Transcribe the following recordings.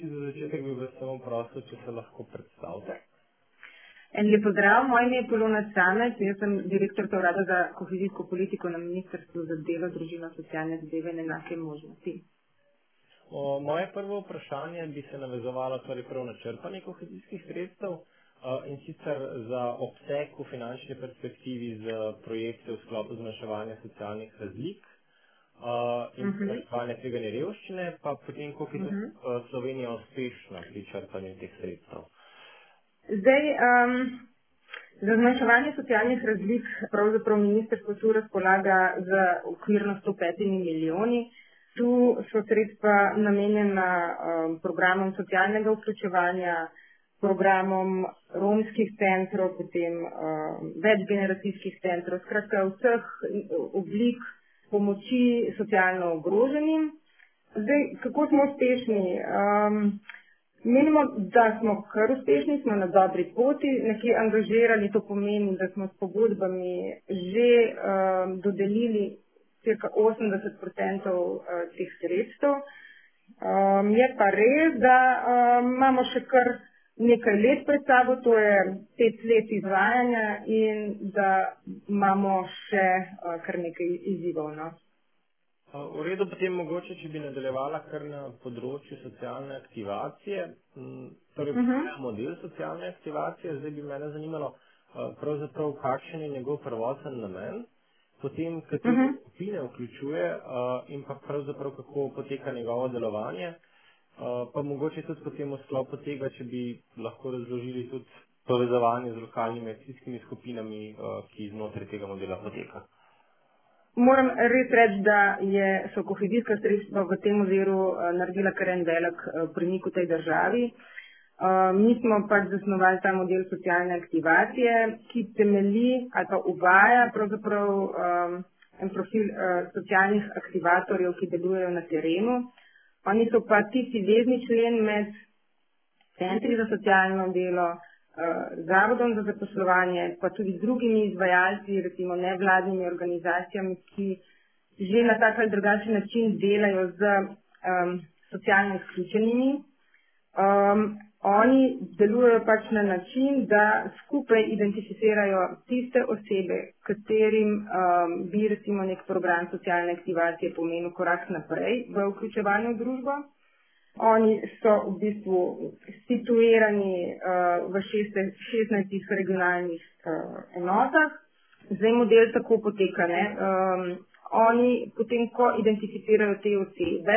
čisto za začetek bi vas samo prosil, če se lahko predstavite. En lep pozdrav, moje ime je Polona Samec, jaz sem direktorka Urada za kohezijsko politiko na Ministrstvu za delo, družino, socialne zadeve in enake možnosti. Moje prvo vprašanje bi se navezovalo torej prav na črpanje kohezijskih sredstev in sicer za obseg v finančni perspektivi z projekte v sklopu zmanjševanja socialnih razlik in zmanjševanja tveganja revščine, pa potem koliko je tudi Slovenija uspešna pri črpanju teh sredstev. Zdaj, za zmanjševanje socialnih razlik pravzaprav ministrstvo tu razpolaga z okvirno 105 milijoni. Tu so sredstva namenjena programom socialnega vključevanja, programom romskih centrov, potem večgeneracijskih centrov, skratka vseh oblik pomoči socialno ogroženim. Zdaj, kako smo uspešni? Menimo, da smo kar uspešni, smo na dobri poti, nekje angažirali, to pomeni, da smo s pogodbami že dodelili cirka 80% teh sredstev. Je pa res, da imamo še kar nekaj let pred sabo, to je 5 let izvajanja in da imamo še kar nekaj izzivov. No? V redu, potem mogoče, če bi nadaljevala kar na področju socialne aktivacije, torej model socialne aktivacije, zdaj bi mene zanimalo pravzaprav, kakšen je njegov prvoten namen, potem katere skupine vključuje in pa pravzaprav kako poteka njegovo delovanje, pa mogoče tudi potem v sklopu tega, če bi lahko razložili tudi povezovanje z lokalnimi akcijskimi skupinami, ki znotraj tega modela poteka. Moram res reči, da so kohezijska sredstva v tem oziru naredila kar en velik premik v tej državi. Mi smo pač zasnovali ta model socialne aktivacije, ki temelji ali pa uvaja pravzaprav en profil socialnih aktivatorjev, ki delujejo na terenu. Oni so pa tisti vezni člen med centri za socialno delo, zavodom za zaposlovanje, pa tudi drugimi izvajalci, recimo nevladnimi organizacijami, ki že na tak ali drugačen način delajo z socialno izključenimi. Oni delujejo pač na način, da skupaj identificirajo tiste osebe, katerim bi recimo nek program socialne aktivacije pomenil korak naprej v vključevanju v družbo. Oni so v bistvu situirani v 16 regionalnih enotah. Zdaj model tako poteka. Oni potem, ko identificirajo te osebe,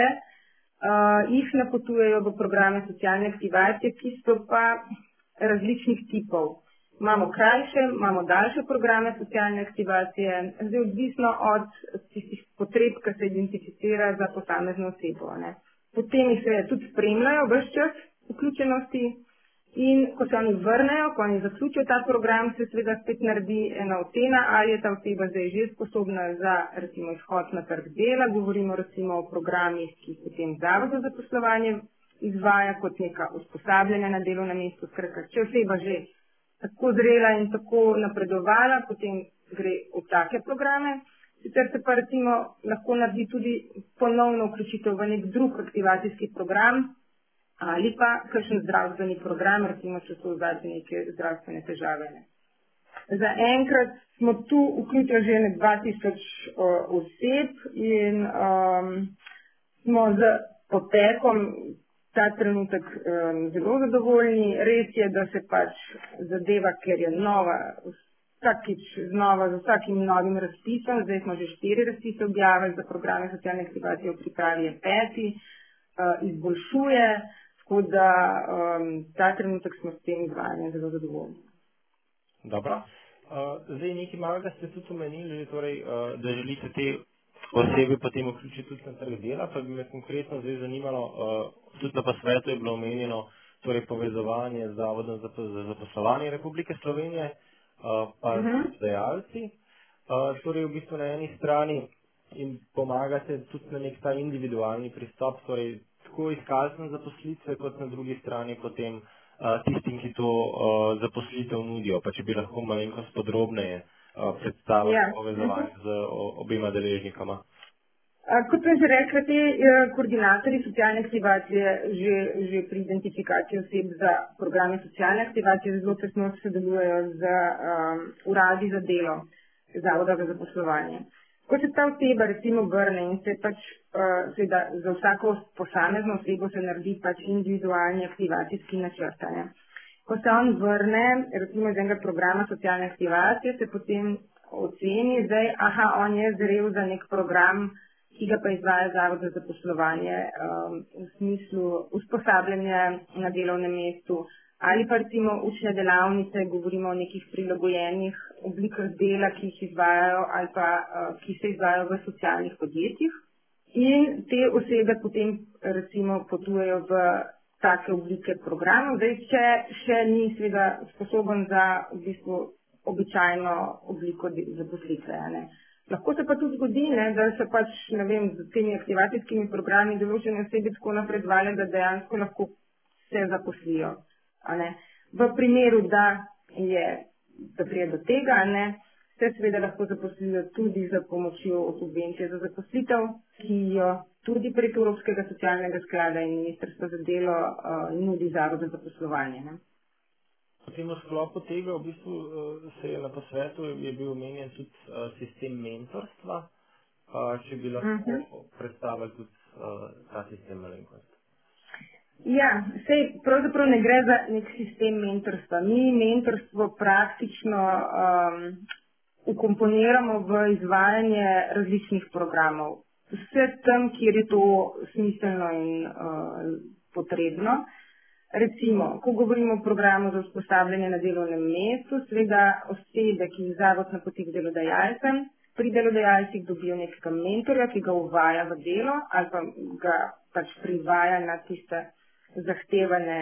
jih napotujejo v programe socialne aktivacije, ki so pa različnih tipov. Imamo krajše, imamo daljše programe socialne aktivacije, zdaj odvisno od tistih potreb, ki se identificira za posamezno osebo. Potem jih seveda tudi spremljajo ves čas vključenosti in ko se oni vrnejo, ko oni zaključijo ta program, se seveda spet naredi ena ocena, ali je ta oseba zdaj že sposobna za recimo izhod na trg dela. Govorimo recimo o programih, ki jih potem Zavod za zaposlovanje izvaja kot neka usposabljanja na delovnem mestu. Skratka, če oseba že tako zrela in tako napredovala, potem gre v take programe. Sicer se pa recimo lahko naredi tudi ponovno vključitev v nek drug aktivacijski program ali pa kakšen zdravstveni program, recimo če so vzadnje neke zdravstvene težave. Za enkrat smo tu vključili že 2000 oseb in smo z potekom ta trenutek zelo zadovoljni. Res je, da se pač zadeva, ker je nova, vsakič znova z vsakim novim razpisom, zdaj smo že 4 razpise objavili za programe socialne aktivacije, v pripravi je 5, izboljšuje, tako da ta trenutek smo s tem izvajanjem zelo zadovoljni. Dobro. Zdaj nekaj malega ste tudi omenili, torej, da želite te osebe potem vključiti tudi na trg dela, pa bi me konkretno zdaj zanimalo, tudi na posvetu je bilo omenjeno torej povezovanje z Zavodom za zaposlovanje Republike Slovenije, pa izdajalci, torej v bistvu na eni strani in pomagate tudi na nek ta individualni pristop, torej tako iskalcem zaposlitve, kot na drugi strani potem tistim, ki to zaposlitev nudijo, pa če bi lahko malenkost podrobneje predstavili povezovanje z obema deležnikama. Kot sem že rekla, te koordinatorji socialne aktivacije že pri identifikaciji oseb za programe socialne aktivacije zelo tesno sodelujejo z uradi za delo Zavoda za zaposlovanje. Ko se ta oseba recimo vrne in se pač seveda za vsako posamezno osebo se naredi pač individualni aktivacijski načrt. Ko se on vrne, recimo iz enega programa socialne aktivacije, se potem oceni, zdaj, on je zrel za nek program, ki ga pa izvaja Zavod za zaposlovanje v smislu usposabljanja na delovnem mestu ali pa recimo učne delavnice, govorimo o nekih prilagojenih oblikah dela, ki jih izvajajo ali pa ki se izvajajo v socialnih podjetjih. In te osebe potem recimo potujejo v take oblike programov, zdaj če še ni seveda sposoben za v bistvu običajno obliko zaposlitve. Lahko se pa tudi zgodi, da se pač, ne vem, z temi aktivacijskimi programi določene osebe tako napredovale, da dejansko lahko se zaposlijo. V primeru, da pride do tega, se seveda lahko zaposlijo tudi za pomočjo subvencije za zaposlitev, ki jo tudi prek Evropskega socialnega sklada in Ministrstva za delo nudi Zavod za zaposlovanje. Potem v sklopu tega v bistvu se je na posvetu je bil omenjen tudi sistem mentorstva, če bi lahko predstavili tudi ta sistem malenkost. Ja, sej pravzaprav ne gre za nek sistem mentorstva. Mi mentorstvo praktično ukomponiramo v izvajanje različnih programov. Vse tam, kjer je to smiselno in potrebno. Recimo, ko govorimo o programu za usposabljanje na delovnem mestu, seveda osebe, ki jih Zavod napoti k delodajalcem, pri delodajalcih dobijo nekega mentorja, ki ga uvaja v delo ali pa ga pač privaja na tiste zahtevane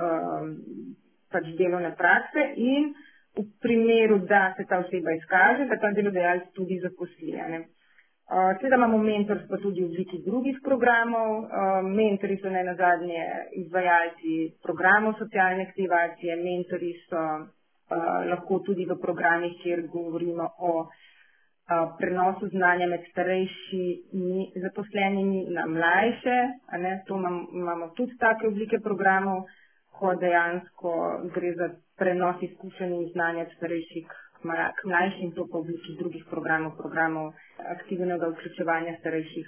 pač delovne prakse in v primeru, da se ta oseba izkaže, da ta delodajalec tudi zaposli. Seveda imamo mentorstvo tudi v obliki drugih programov. Mentori so nenazadnje izvajalci programov socialne aktivacije, mentori so lahko tudi v programih, kjer govorimo o prenosu znanja med starejšimi zaposlenimi na mlajše. To imamo tudi take oblike programov, ko dejansko gre za prenos izkušenj in znanja od starejših k mlajšim, to pa v obliki drugih programov aktivnega vključevanja starejših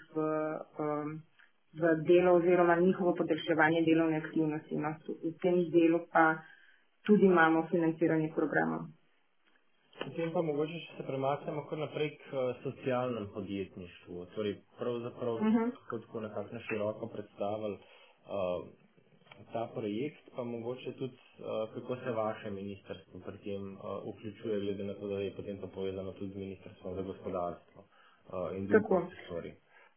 v delo oziroma njihovo podaljševanje delovne aktivnosti. V tem delu pa tudi imamo financiranje programov. Potem pa mogoče, če se premaknemo kar naprej k socialnem podjetništvu, torej pravzaprav tako nekako na široko predstavili ta projekt, pa mogoče tudi kako se vaše ministrstvo pri tem vključuje, glede na to, da je potem to povezano tudi z Ministrstvom za gospodarstvo in drugim sektorji.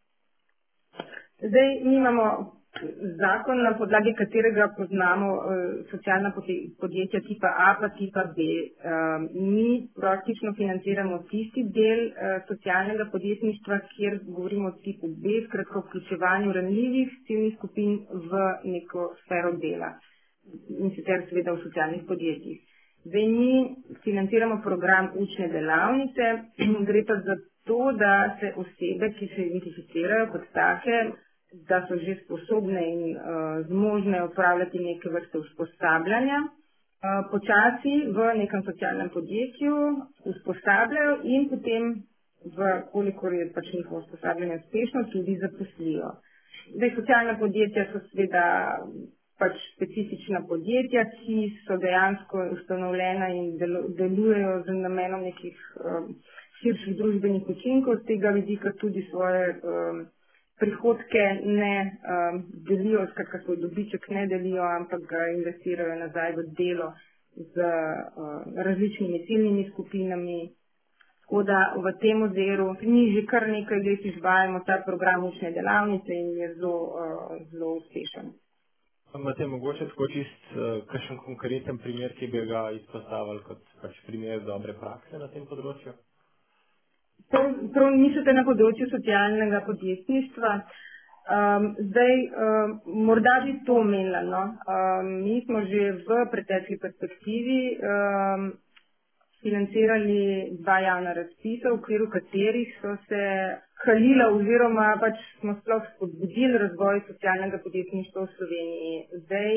Zdaj imamo zakon, na podlagi katerega poznamo socialna podjetja tipa A pa tipa B. Mi praktično financiramo tisti del socialnega podjetništva, kjer govorimo o tipu B, skratka o vključevanju ranljivih ciljnih skupin v neko sfero dela in sicer seveda v socialnih podjetjih. Zdaj mi financiramo program učne delavnice, gre pa za to, da se osebe, ki se identificirajo kot take, da so že sposobne in zmožne opravljati neke vrste usposabljanja, počasi v nekem socialnem podjetju usposabljajo in potem, kolikor je pač njihovo usposabljanje uspešno, tudi zaposlijo. Zdaj, socialna podjetja so seveda pač specifična podjetja, ki so dejansko ustanovljena in delujejo z namenom nekih širših družbenih učinkov, z tega vidika tudi svoje prihodke ne delijo, skratka svoj dobiček ne delijo, ampak ga investirajo nazaj v delo z različnimi ciljnimi skupinami. Tako da v tem oziru mi že kar nekaj let izvajamo ta program učne delavnice in je zelo uspešen. Imate mogoče tako čist kakšen konkreten primer, ki bi ga izpostavili kot pač primer dobre prakse na tem področju? Prav mislite na področju socialnega podjetništva. Zdaj, morda bi to omenila. Mi smo že v pretekli perspektivi financirali 2 javna razpisa, v okviru katerih so se halila oziroma pač smo sploh spodbudili razvoj socialnega podjetništva v Sloveniji. Zdaj,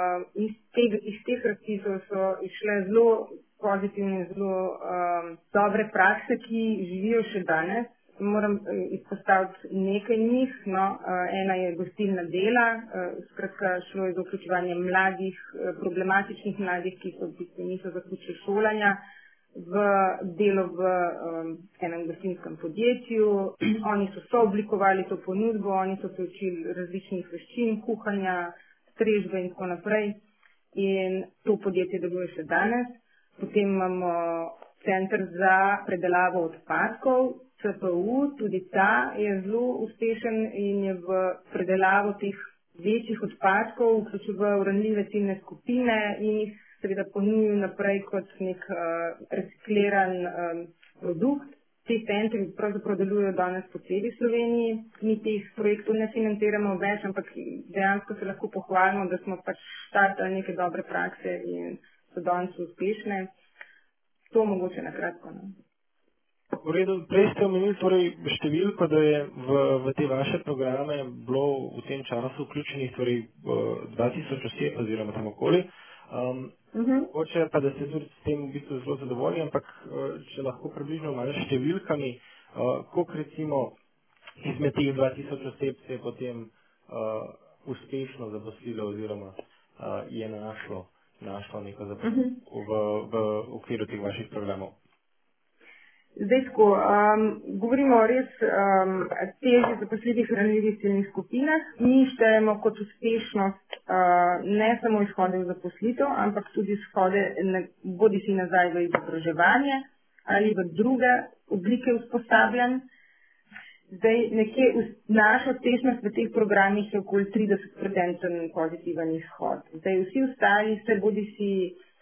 iz teh razpisov so išle zelo pozitivne, zelo dobre prakse, ki živijo še danes. Moram izpostaviti nekaj njih. No, ena je gostilna dela, skratka šlo je za vključevanje mladih, problematičnih mladih, ki so v bistvu niso zaključili šolanja, v delo v enem gostinskem podjetju. Oni so sooblikovali to ponudbo, oni so se učili različnih veščin, kuhanja, strežbe in tako naprej. In to podjetje deluje še danes. Potem imamo Center za predelavo odpadkov, CPU, tudi ta je zelo uspešen in je v predelavo teh večjih odpadkov vključeval ranljive ciljne skupine in jih seveda ponudil naprej kot nek recikliran produkt. Ti centri pravzaprav delujejo danes po celi Sloveniji. Mi teh projektov ne financiramo več, ampak dejansko se lahko pohvalimo, da smo pač štartali neke dobre prakse in so danes uspešne. To mogoče na kratko. V redu, prej ste omenili torej številko, da je v te vaše programe bilo v tem času vključenih torej 2000 oseb oziroma tam okoli. Hoče pa, da ste tudi s tem v bistvu zelo zadovoljni, ampak če lahko približno malo številkami, koliko recimo izmed teh 2000 oseb se je potem uspešno zaposlilo oziroma je našlo neko zaposlitev v okviru teh vaših programov. Zdaj tako, govorimo o res težje zaposljivih ranljivih ciljnih skupinah. Mi štejemo kot uspešnost ne samo izhode v zaposlitev, ampak tudi izhode bodisi nazaj v izobraževanje ali v druge oblike usposabljanj. Zdaj, nekje naša uspešnost v teh programih je okoli 30% pozitiven izhod. Zdaj, vsi ostali se bodisi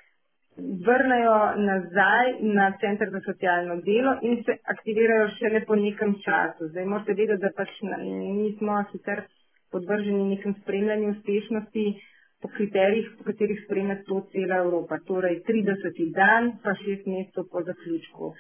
vrnejo nazaj na Center za socialno delo in se aktivirajo šele po nekem času. Zdaj morate vedeti, da pač mi smo sicer podvrženi nekem spremljanju uspešnosti po kriterijih, po katerih spremlja to cela Evropa. Torej 30. dan pa 6 mesecev po zaključku.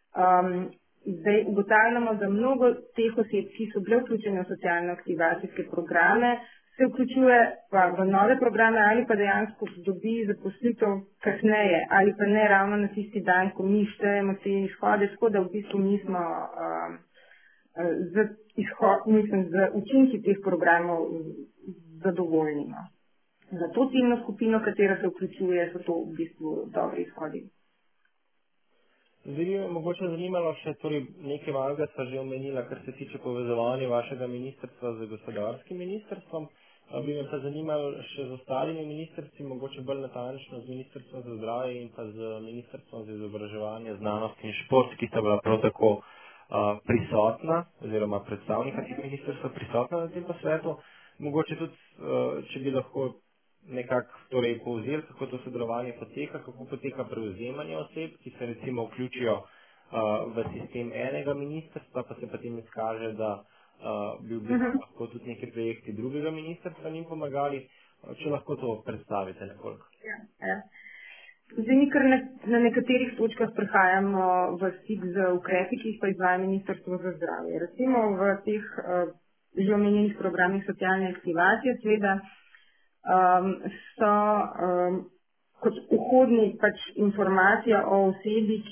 Zdaj ugotavljamo, da mnogo teh oseb, ki so bile vključene v socialno-aktivacijske programe, se vključuje pa v nove programe ali pa dejansko dobi zaposlitev kasneje ali pa ne ravno na tisti dan, ko mi štejemo te izhode, tako da v bistvu mi smo z učinki teh programov zadovoljni. Za to ciljno skupino, katera se vključuje, so to v bistvu dobri izhodi. Zdaj bi me mogoče zanimalo še torej nekaj malega sva že omenila, kar se tiče povezovanja vašega ministrstva z gospodarskim ministrstvom. Bi me pa zanimalo še z ostalimi ministrstvi, mogoče bolj natančno z Ministrstvom za zdravje in pa z Ministrstvom za izobraževanje, znanost in šport, ki sta bila prav tako prisotna oziroma predstavnika teh ministrstva prisotna na tem posvetu. Mogoče tudi, če bi lahko nekako torej povzeli, kako to sodelovanje poteka, kako poteka prevzemanje oseb, ki se recimo vključijo v sistem enega ministrstva, pa se potem izkaže, da bi v bistvu lahko tudi neki projekti drugega ministrstva njim pomagali. Če lahko to predstavite nekoliko. Zdaj mi kar na nekaterih točkah prihajamo v stik z ukrepi, ki jih pa izvaja Ministrstvo za zdravje. Recimo v teh že omenjenih programih socialne aktivacije seveda so kot vhodni pač informacija o osebi,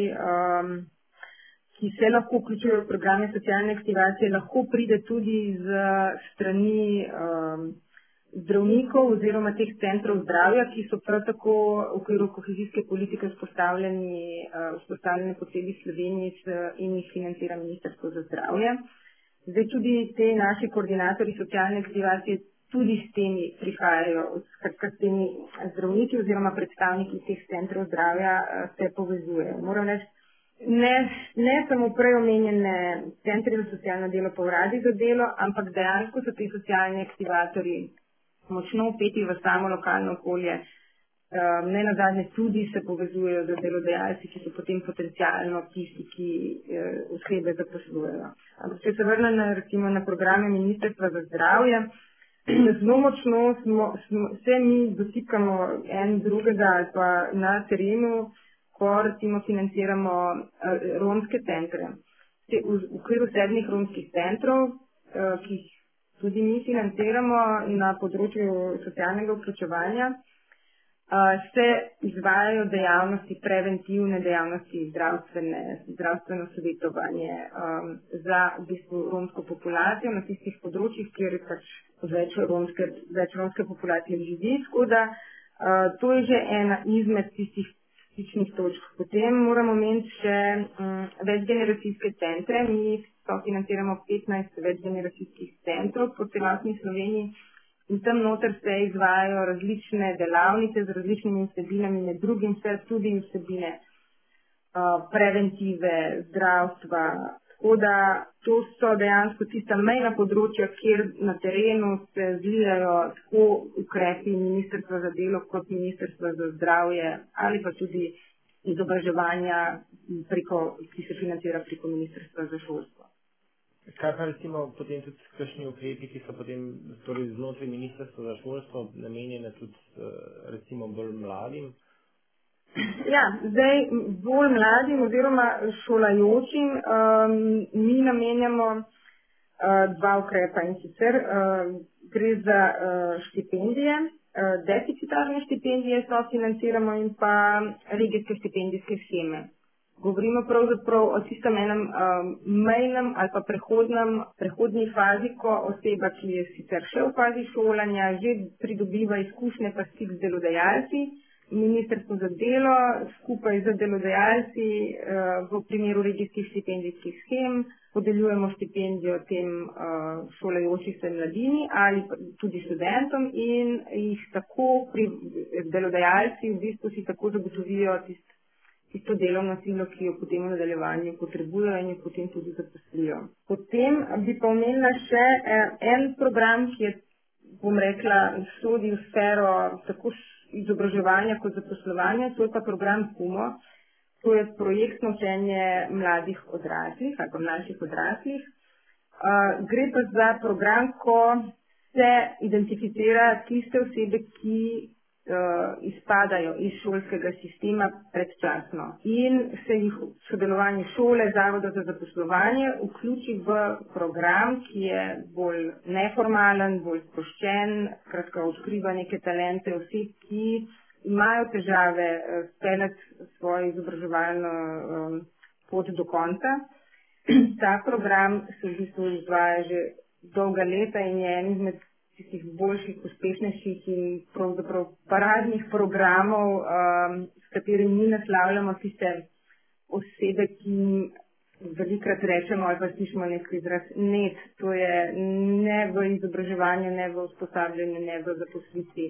ki se lahko vključuje v programe socialne aktivacije, lahko pride tudi z strani zdravnikov oziroma teh centrov zdravja, ki so prav tako v okviru kohezijske politike vzpostavljene po celi Sloveniji in jih financira Ministrstvo za zdravje. Zdaj tudi te naši koordinatorji socialne aktivacije tudi s temi prihajajo, s temi zdravniki oziroma predstavniki teh centrov zdravja se povezujejo. Moram reči, ne samo prej omenjene centri za socialno delo pa uradi za delo, ampak dejansko so ti socialni aktivatorji močno vpeti v samo lokalno okolje. Ne nazadnje tudi se povezujejo z delodajalci, ki so potem potencialno tisti, ki osebe zaposlujejo. Ampak če se vrnem recimo na programe Ministrstva za zdravje, zelo močno se mi dotikamo en drugega ali pa na terenu, ko recimo financiramo romske centre. V okviru 7 romskih centrov, ki jih tudi mi financiramo na področju socialnega vključevanja, se izvajajo dejavnosti, preventivne dejavnosti, zdravstveno svetovanje za v bistvu romsko populacijo na tistih področjih, kjer pač več romske populacije živi. Tako da to je že ena izmed tistih stičnih točk. Potem moramo imeti še večgeneracijske centre. Mi financiramo 15 večgeneracijskih centrov po celotni Sloveniji. In tam noter se izvajajo različne delavnice z različnimi vsebinami, med drugim se tudi vsebine preventive, zdravstva. Tako da to so dejansko tista mejna področja, kjer na terenu se zlijajo tako ukrepi Ministrstva za delo kot Ministrstva za zdravje ali pa tudi izobraževanja, ki se financira preko Ministrstva za šolstvo. Kaj pa recimo potem tudi kakšni ukrepi, ki so potem torej znotraj Ministrstva za šolstvo namenjene tudi recimo bolj mladim? Ja, zdaj bolj mladim oziroma šolajočim mi namenjamo dva ukrepa, in sicer gre za štipendije, deficitarne štipendije sofinanciramo in pa regijske štipendijske sheme. Govorimo pravzaprav o tistem enem mejnem ali pa prehodni fazi, ko oseba, ki je sicer še v fazi šolanja, že pridobiva izkušnje pa stik z delodajalci. Ministrstvo za delo skupaj z delodajalci v primeru regijskih štipendijskih shem podeljujemo štipendijo tem šolajočih se mladini ali tudi študentom in jih tako delodajalci v bistvu si tako zagotovijo tisto delovno silo, ki jo potem v nadaljevanju potrebujejo in jo potem tudi zaposlijo. Potem bi pa omenila še en program, ki je, bom rekla, sodi v sfero tako izobraževanja kot zaposlovanja, to je pa program PUMO. To je projektno učenje mladih odraslih ali pa mlajših odraslih. Gre pa za program, ko se identificira tiste osebe, ki izpadajo iz šolskega sistema predčasno in se jih v sodelovanju šole, zavoda za zaposlovanje vključi v program, ki je bolj neformalen, bolj sproščen, skratka odkriva neke talente oseb, ki imajo težave speljati svojo izobraževalno pot do konca. Ta program se v bistvu izvaja že dolga leta in je en izmed tistih boljših, uspešnejših in pravzaprav paradnih programov, s katerimi mi naslavljamo tiste osebe, ki velikrat rečemo ali pa slišimo neki izraz NET, to je ne v izobraževanju, ne v usposabljanju, ne v zaposlitvi.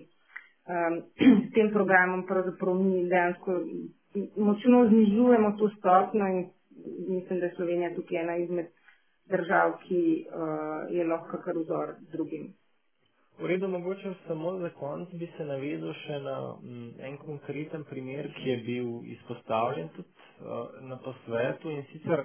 S tem programom pravzaprav mi dejansko močno znižujemo to stopnjo in mislim, da je Slovenija tukaj ena izmed držav, ki je lahko kar vzor drugim. V redu, mogoče samo za konec bi se navezal še na en konkreten primer, ki je bil izpostavljen tudi na posvetu, in sicer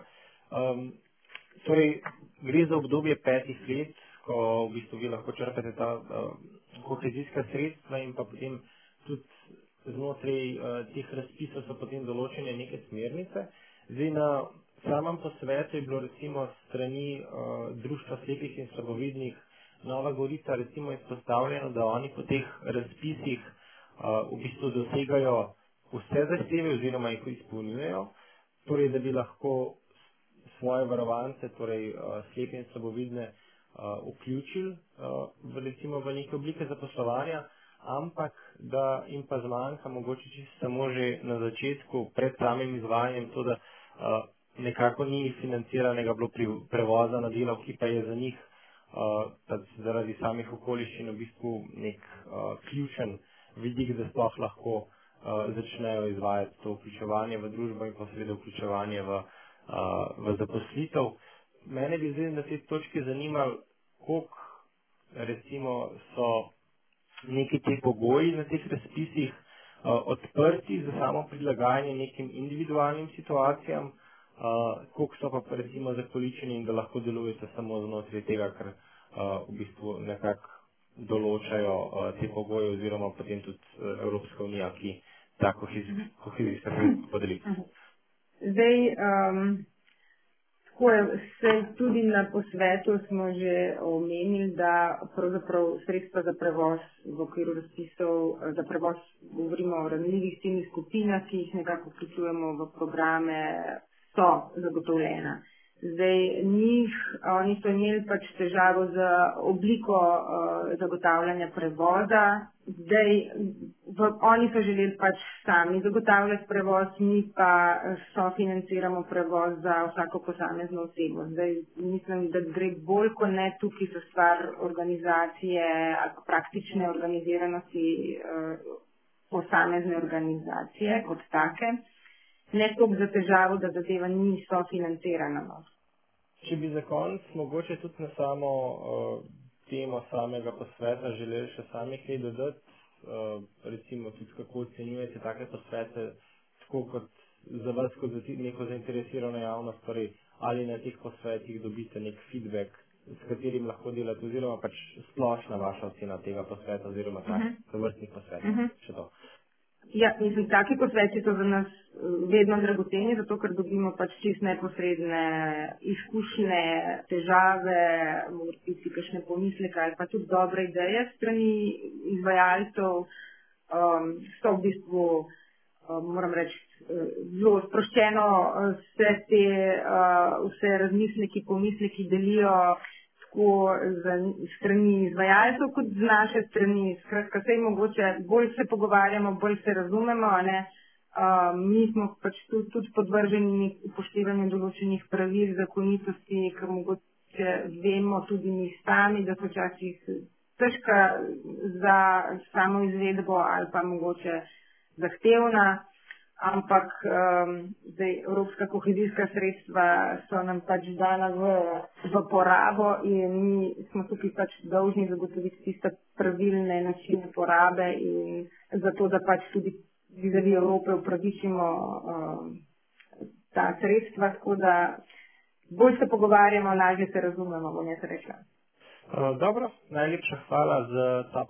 torej gre za obdobje 5 let, ko v bistvu vi lahko črpate ta kohezijska sredstva in pa potem tudi znotraj teh razpisov so potem določene neke smernice. Zdaj na samem posvetu je bilo recimo strani Društva slepih in slabovidnih Nova Gorica recimo izpostavljeno, da oni po teh razpisih v bistvu dosegajo vse zahteve oziroma jih izpolnjujejo, torej da bi lahko svoje varovance, torej slepe in slabovidne, vključili recimo v neke oblike zaposlovanja, ampak da jim pa zmanjka mogoče čisto samo že na začetku pred samim izvajanjem to, da nekako ni financiranega bilo prevoza na delo, ki pa je za njih zaradi samih okoliščin v bistvu nek ključen vidik, da sploh lahko začnejo izvajati to vključevanje v družbo in pa seveda vključevanje v zaposlitev. Mene bi zdaj na tej točki zanimalo, koliko recimo so neki ti pogoji na teh razpisih odprti za samo prilagajanje nekim individualnim situacijam, koliko so pa recimo zakoličeni in da lahko delujete samo znotraj tega, ker v bistvu nekako določajo te pogoje oziroma potem tudi Evropska unija, ki ta kohezijska sredstva podeli. Zdaj, tako je, tudi na posvetu smo že omenili, da pravzaprav sredstva za prevoz v okviru razpisov za prevoz, govorimo o ranljivih ciljnih skupinah, ki jih nekako vključujemo v programe, so zagotovljena. Zdaj, oni so imeli pač težavo z obliko zagotavljanja prevoza. Zdaj, oni so želeli pač sami zagotavljati prevoz, mi pa sofinanciramo prevoz za vsako posamezno osebo. Zdaj, mislim, da gre bolj kot ne tukaj za stvar organizacije ali praktične organiziranosti posamezne organizacije kot take. Ne toliko za težavo, da zadeva ni sofinancirana. Če bi za konec mogoče tudi na samo temo samega posveta želeli še sami kaj dodati, recimo tudi kako ocenjujete take posvete, tako kot za vas, kot za neko zainteresirano javnost, torej ali na teh posvetih dobite nek feedback, s katerim lahko delate, oziroma pač splošna vaša ocena tega posveta, oziroma vrstnih posvetov, še to. Ja, mislim, taki posveti so za nas vedno dragoceni, zato ker dobimo pač čist neposredne izkušnje, težave, morda kakšne pomisleke ali pa tudi dobre ideje strani izvajalcev. So v bistvu, moram reči, zelo sproščeno vse razmisleki, pomisleki delijo z strani izvajalcev kot z naše strani. Skratka, sej mogoče bolj se pogovarjamo, bolj se razumemo, mi smo pač tudi podvrženi upoštevanju določenih pravil, zakonitosti, ker mogoče vemo tudi mi sami, da so včasih težka za samo izvedbo ali pa mogoče zahtevna. Ampak zdaj evropska kohezijska sredstva so nam pač dana v porabo in mi smo tukaj pač dolžni zagotoviti tiste pravilne načine porabe in zato, da pač tudi vizavi Evrope upravičimo ta sredstva, tako da bolj se pogovarjamo, lažje se razumemo, bom jaz rekla. Dobro, najlepša hvala za ta